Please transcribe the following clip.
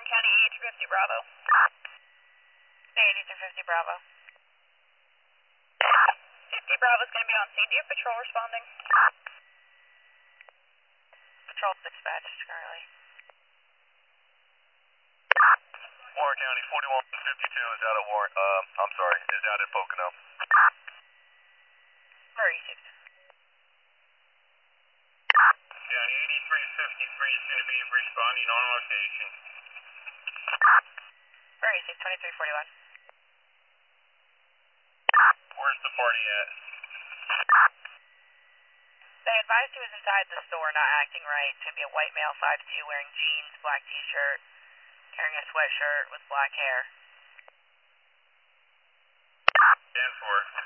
County 8350 Bravo. 8350 Bravo. 50 Bravo's going to be on scene. Do you have patrol responding? Patrol dispatched currently. Warren County 4152 is out at Warren. I'm sorry, is out at Pocono. Where is it? County 8353 is going to be responding on location. Where is it? 2341. Where's the party at? They advised he was inside the store, not acting right. It's going to be a white male, 5'2", wearing jeans, black t-shirt, carrying a sweatshirt with black hair. Stand for it.